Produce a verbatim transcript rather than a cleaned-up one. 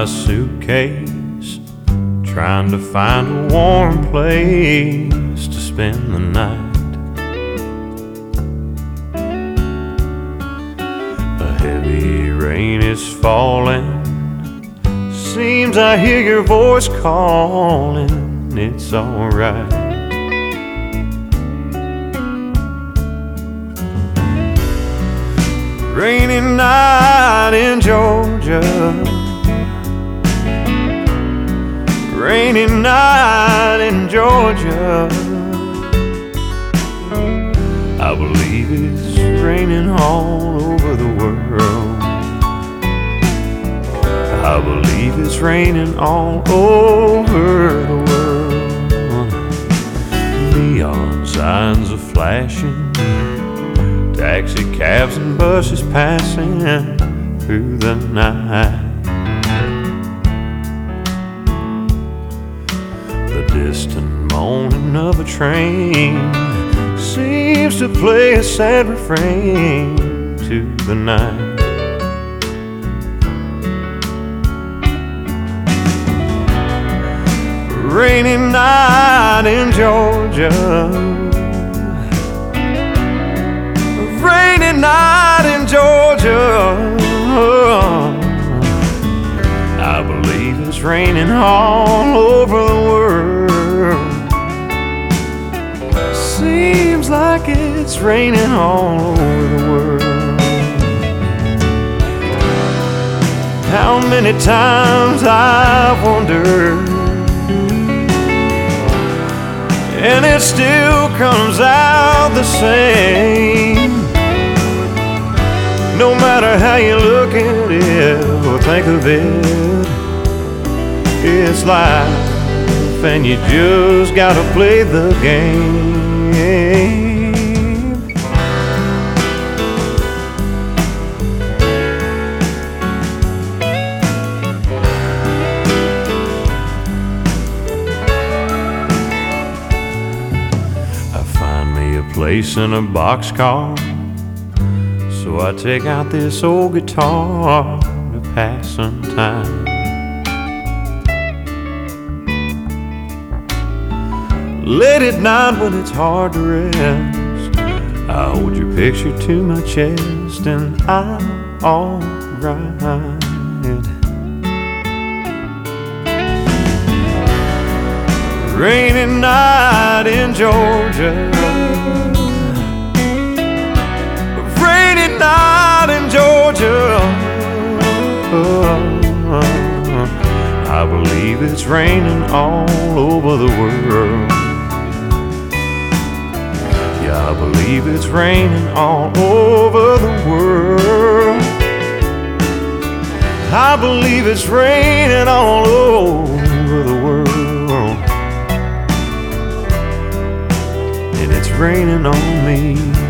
my suitcase, trying to find a warm place to spend the night. A heavy rain is falling, seems I hear your voice calling, it's alright. Rainy night in Georgia, rainy night in Georgia. I believe it's raining all over the world. I believe it's raining all over the world. Neon signs are flashing, taxi cabs and buses passing through the night. The distant moaning of a train seems to play a sad refrain to the night. Rainy night in Georgia, rainy night in Georgia. I believe it's raining all over the world. Seems like it's raining all over the world. How many times I've wondered, and it still comes out the same. No matter how you look at it or think of it, it's life, and you just gotta play the game. I find me a place in a boxcar, so I take out this old guitar to pass some time. Late at night when it's hard to rest, I hold your picture to my chest and I'm alright. Rainy night in Georgia, rainy night in Georgia. I believe it's raining all over the world. Yeah, I believe it's raining all over the world. I believe it's raining all over the world. And it's raining on me.